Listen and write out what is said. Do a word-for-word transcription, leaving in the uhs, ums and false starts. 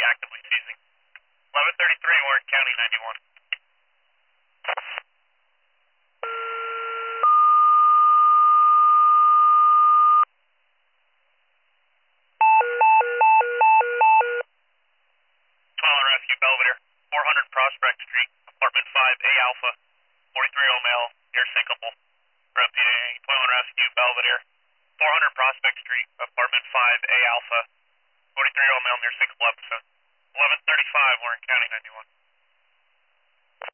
actively seizing. eleven thirty-three, Warren County ninety-one. Smiler Rescue Belvedere, four hundred Prospect Street, apartment five, A Alpha, forty-three-year-old male, near Syncable. Repeating, Smiler Rescue Belvedere, four hundred Prospect Street, apartment five, A Alpha, forty-three-year-old male near Syncable episode. eleven thirty-five, Warren County ninety-one.